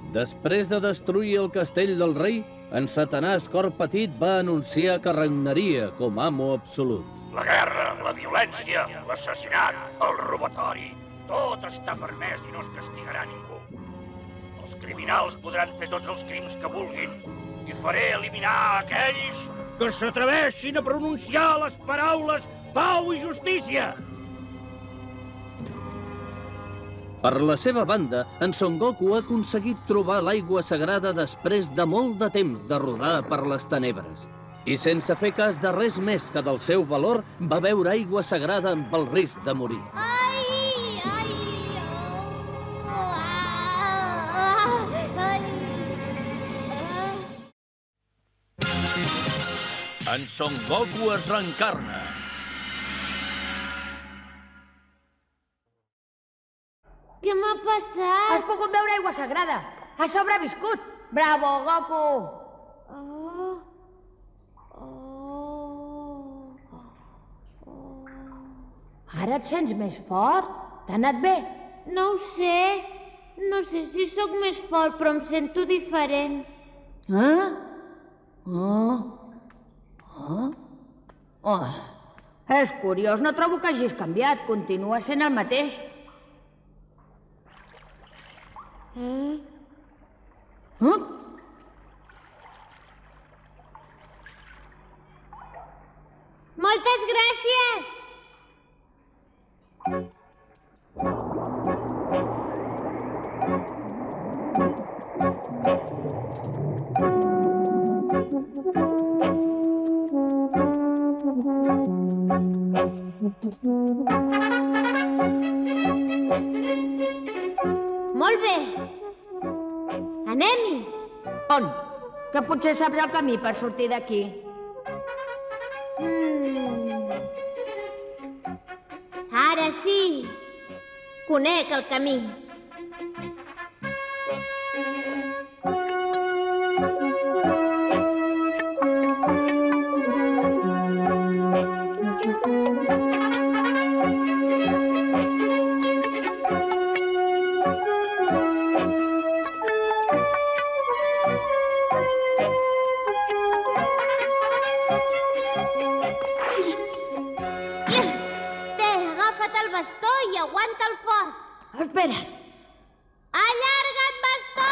Després de destruir el castell del rei, en Satanàs Cor Petit va anunciar que regnaria com amo absolut. La guerra, la violència, l'assassinat, el robatori, tot està permès i no es castigarà ningú. Els criminals podran fer tots els crims que vulguin i faré eliminar aquells que s'atreveixin a pronunciar les paraules pau i justícia. Per la seva banda, en Son Goku ha aconseguit trobar l'aigua sagrada després de molt de temps de rodar per les tenebres. I sense fer cas de res més que del seu valor, va beure aigua sagrada amb el risc de morir. En Son Goku es reencarna. Què m'ha passat? Has pogut beure aigua sagrada. Has sobreviscut. Bravo, Goku! Ara et sents més fort? T'ha anat bé? No ho sé. No sé si sóc més fort, però em sento diferent. És curiós, no trobo que hagis canviat. Continua sent el mateix. Moltes gràcies! Molt bé. Anem-hi. On? Que potser saps el camí per sortir d'aquí. Ara sí. Conec el camí. Espera't. Allarga't, bastó!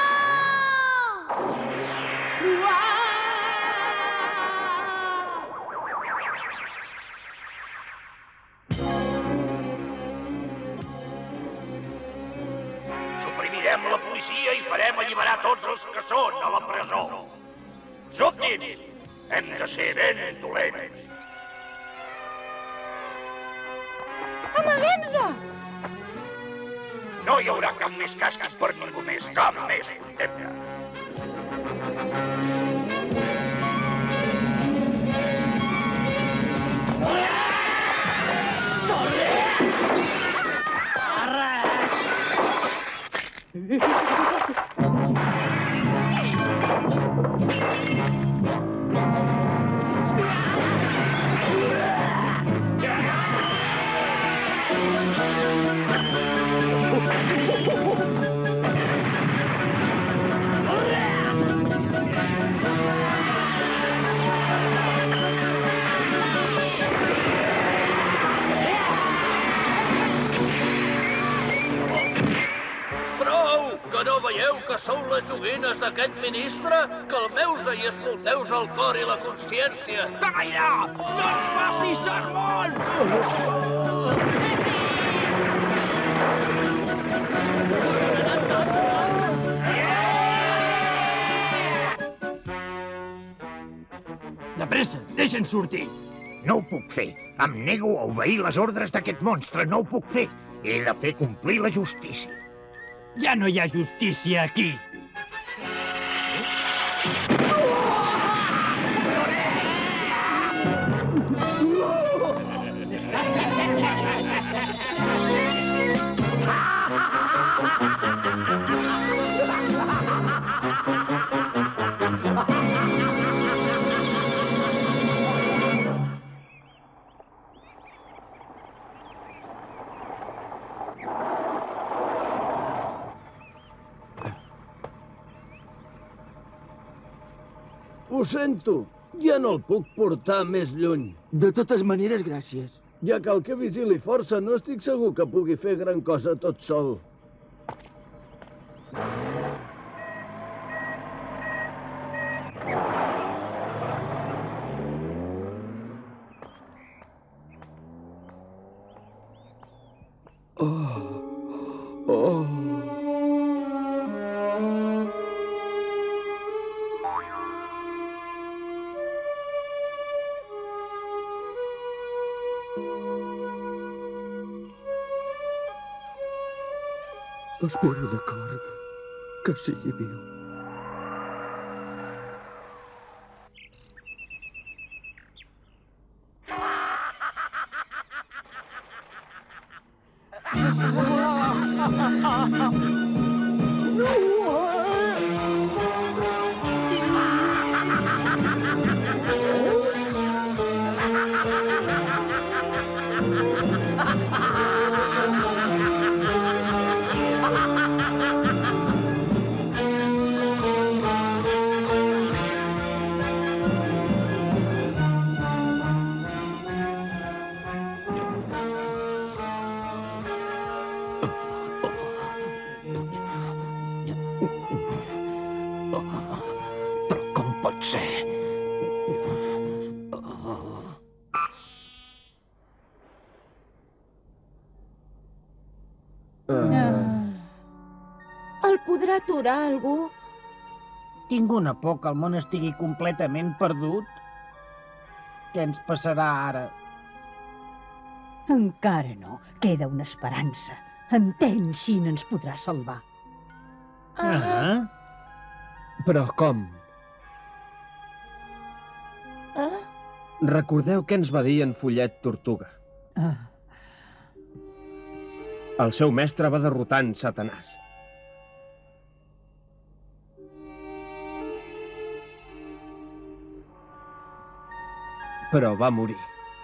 Suprimirem la policia i farem alliberar tots els que són a la presó. Súbdits, hem de ser ben dolents. Amaguem-se! No hi haurà cap més càstig per ningú més, cap més condemna. Que no veieu que sou les joguines d'aquest ministre? Calmeu-se i escolteu-vos el cor i la consciència. Calla! No ens facis sermons! De pressa, deixa'ns sortir. No ho puc fer. Em nego a obeir les ordres d'aquest monstre. No ho puc fer. He de fer complir la justícia. Ja no hi ha justícia aquí. Ho sento, ja no el puc portar més lluny. De totes maneres, gràcies. Ja cal que vigili força, no estic segur que pugui fer gran cosa tot sol. Espero de cor que sigui viu. Però com pot ser? El podrà aturar algú? Tinc una por que el món estigui completament perdut. Què ens passarà ara? Encara no. Queda una esperança. En Tenzin ens podrà salvar. Però com? Recordeu què ens va dir en Follet Tortuga. El seu mestre va derrotar en Satanàs. Però va morir.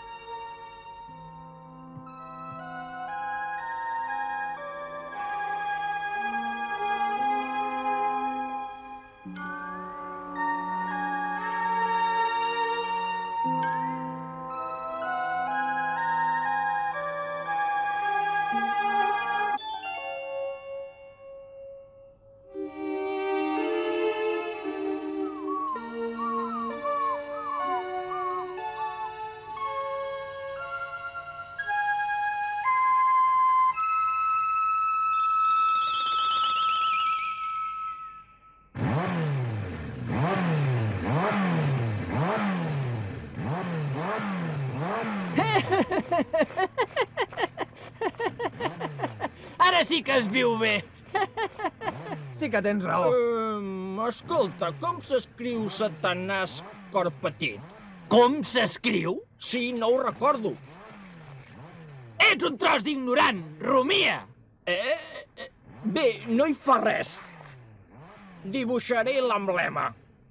Ara sí que es viu bé. Sí que tens raó. Escolta, com s'escriu Satanàs cor petit? Com s'escriu? Sí, no ho recordo. Ets un tros d'ignorant, rumia! Bé, no hi fa res. Dibuixaré l'emblema.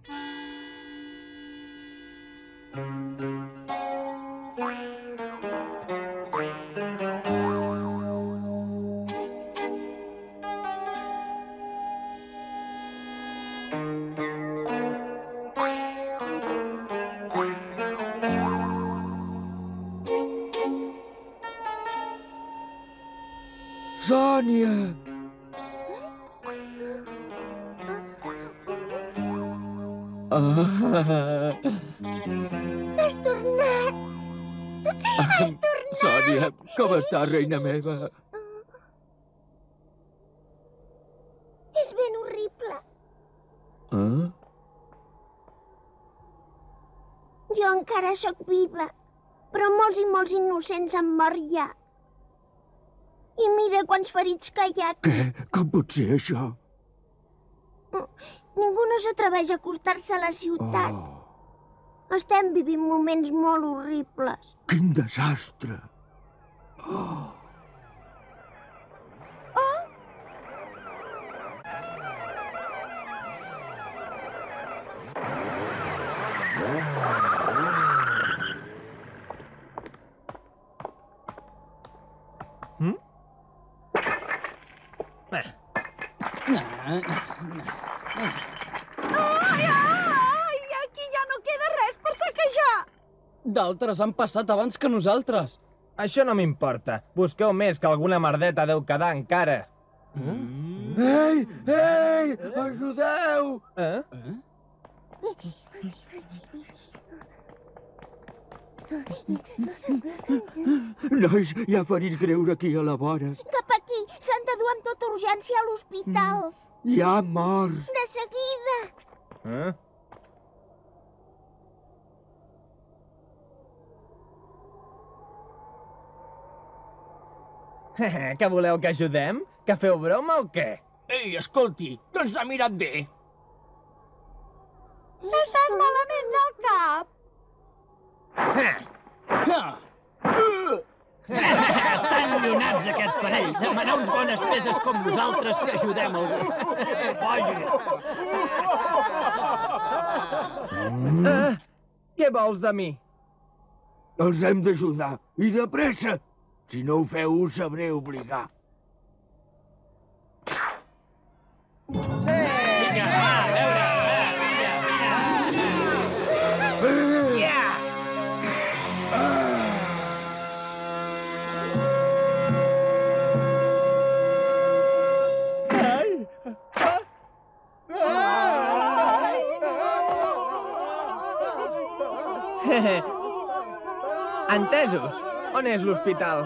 Sònia! Has tornat! Has tornat! Sònia, com està, reina meva? És ben horrible. Jo encara sóc viva, però molts i molts innocents han mort ja. I mira quants ferits que hi ha aquí. Què? Com pot ser això? Ningú no s'atreveix a acostar-se a la ciutat. Estem vivint moments molt horribles. Quin desastre! Ai, ai, aquí D'altres han passat abans que nosaltres. Això no m'importa. Busqueu més, que alguna merdeta deu quedar encara. Ei! Ei! Ajudeu! Nois, hi ha ferits greus aquí a la vora. Cap aquí! S'han de dur amb tota urgència a l'hospital. Hi ha morts. De seguida! Que voleu que ajudem? Que feu broma o què? Ei, escolti, que ens ha mirat bé. Estàs malament del cap? Estan llunats, aquest parell. Demanar uns bones peces com nosaltres que ajudem algú. Què vols de mi? Els hem d'ajudar, i de pressa. Si no ho feu, us sabré obligar. Sí! Vinga, va, a veure! Entesos. On és l'hospital?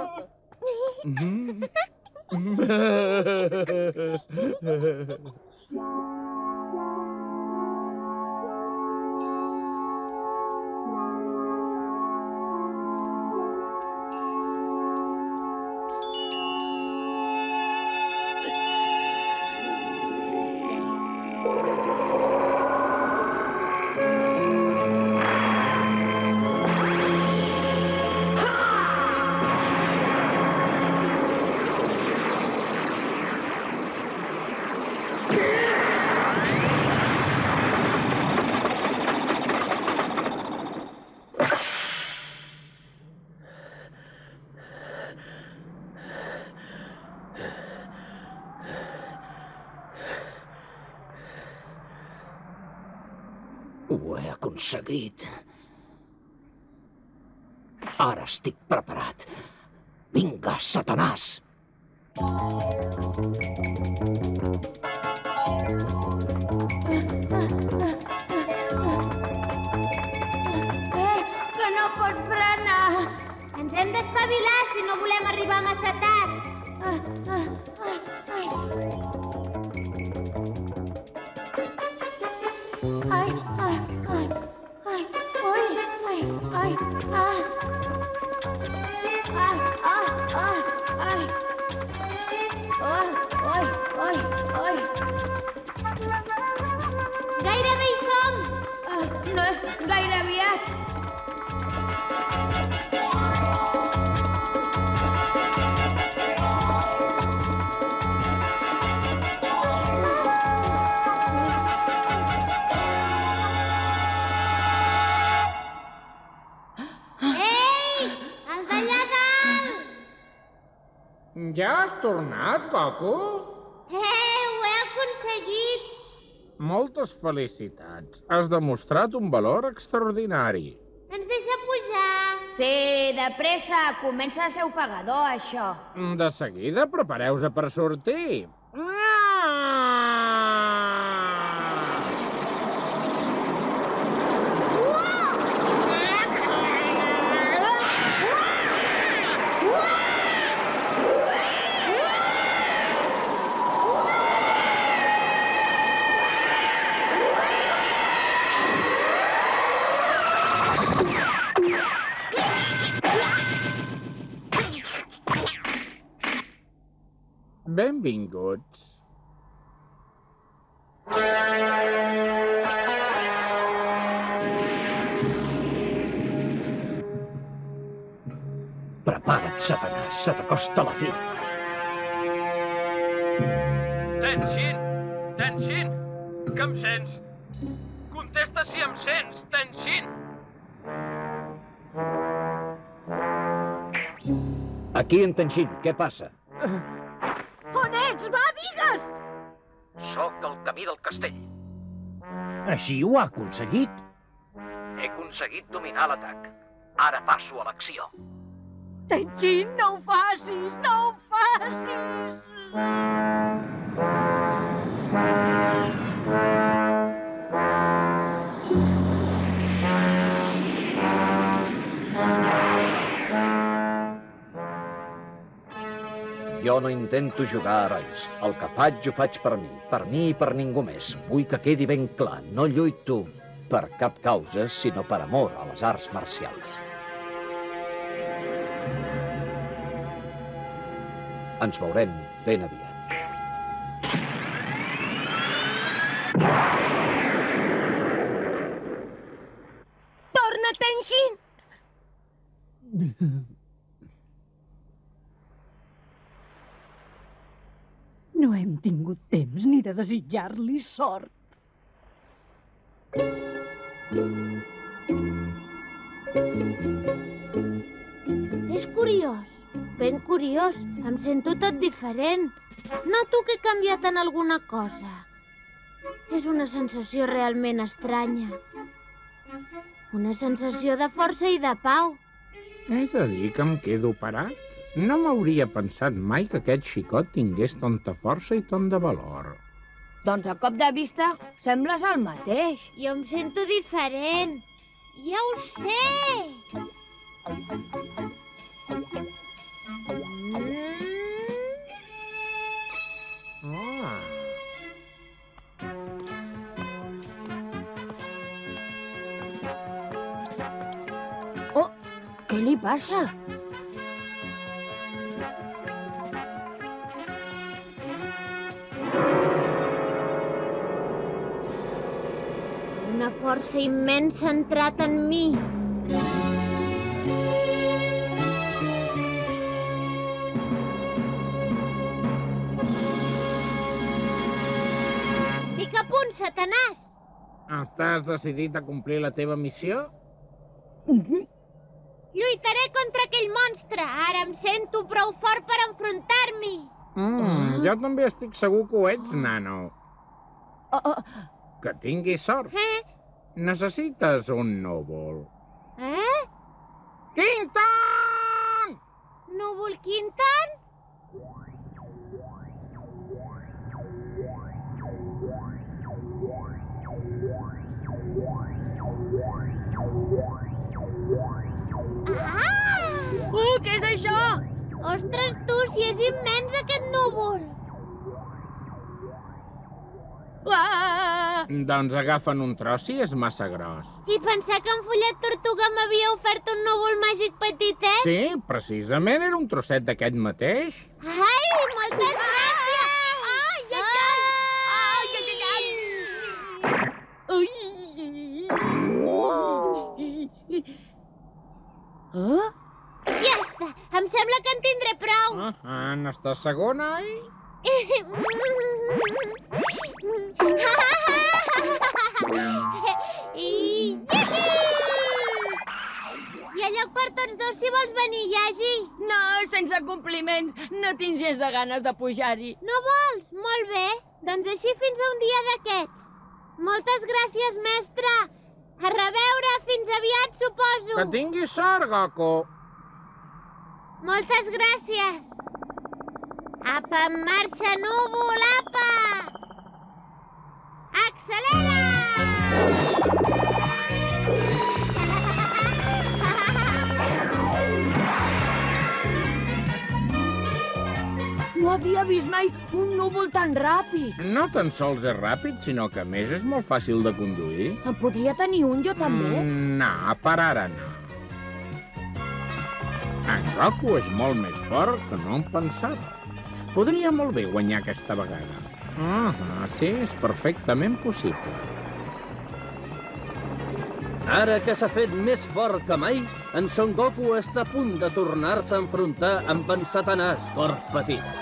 Ho he aconseguit. Ara estic preparat. Vinga, Satanàs! Que no pots frenar. Ens hem d'espavilar si no volem arribar massa tard. Ai, ai, ai, ai, ui, ai, ai, ah. Ah, ah, ah, ai. Oh, oi, oi, oi. Gairebé hi som. No és gaire aviat. Ja has tornat, Coco? Ho he aconseguit! Moltes felicitats. Has demostrat un valor extraordinari. Ens deixa pujar. Sí, de pressa. Comença a ser ofegador, això. De seguida, prepareu-se per sortir. Benvinguts. Prepara't, Satanàs, se t'acosta la fi. Tenshin! Tenshin! Que em sents? Contesta si em sents, Tenshin! Aquí en Tenshin, què passa? On ets? Va, digues! Soc al camí del castell. Així ho ha aconseguit. He aconseguit dominar l'atac. Ara passo a l'acció. Tenshin, no ho facis! No ho facis! Jo no intento jugar a herois. El que faig, ho faig per mi i per ningú més. Vull que quedi ben clar, no lluito per cap causa, sinó per amor a les arts marcials. Ens veurem ben aviat. Torna, Tenshin! No hem tingut temps ni de desitjar-li sort. És curiós, ben curiós. Em sento tot diferent. Noto que he canviat en alguna cosa. És una sensació realment estranya. Una sensació de força i de pau. He de dir que em quedo parat. No m'hauria pensat mai que aquest xicot tingués tanta força i tant de valor. Doncs a cop de vista sembles el mateix. Jo em sento diferent. Ja ho sé! Oh, què li passa? Una força immensa ha entrat en mi. Estic a punt, Satanàs! Estàs decidit a complir la teva missió? Lluitaré contra aquell monstre. Ara em sento prou fort per enfrontar-m'hi. Jo també estic segur que ho ets, nano. Que tinguis sort. Necessites un núvol. Quinton! Núvol Quinton? Què és això? Ostres, tu, si és immens aquest núvol! Doncs agafen un tros si és massa gros. I pensar que en Follet Tortuga m'havia ofert un núvol màgic petitet? Sí, precisament era un trosset d'aquest mateix. Ai, moltes gràcies! Ai, ai, ai! Ai, ai, ai! Ja està! Em sembla que en tindré prou! N'estàs segur, noi? Hi ha lloc per tots dos si vols venir, Yagi. No, sense compliments. No tinc gens de ganes de pujar-hi. No vols? Molt bé. Doncs així fins a un dia d'aquests. Moltes gràcies, mestre. A reveure. Fins aviat, suposo. Que tinguis sort, Goku. Moltes gràcies. Apa, en marxa, núvol, apa! Accelera! No havia vist mai un núvol tan ràpid. No tan sols és ràpid, sinó que a més és molt fàcil de conduir. En podria tenir un jo també? No, per ara no. En Goku és molt més fort que no em pensava. Podria molt bé guanyar aquesta vegada. Sí, és perfectament possible. Ara que s'ha fet més fort que mai, en Son Goku està a punt de tornar-se a enfrontar amb en Satanàs, cor petit.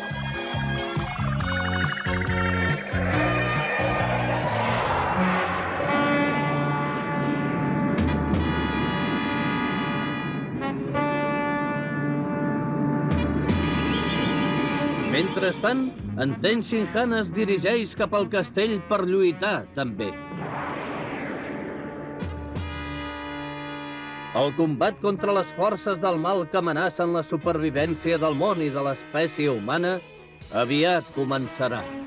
Mentrestant, en Tenshin Han es dirigeix cap al castell per lluitar, també. El combat contra les forces del mal que amenacen la supervivència del món i de l'espècie humana aviat començarà.